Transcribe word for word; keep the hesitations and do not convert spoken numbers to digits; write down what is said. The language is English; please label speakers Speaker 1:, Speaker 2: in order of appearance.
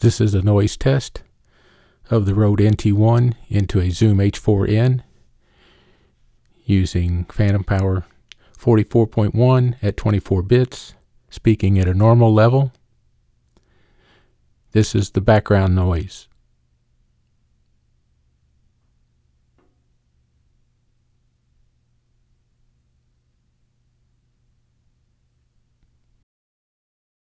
Speaker 1: This is a noise test of the Rode N T one into a Zoom H four N using Phantom Power forty-four point one at twenty-four bits, speaking at a normal level. This is the background noise.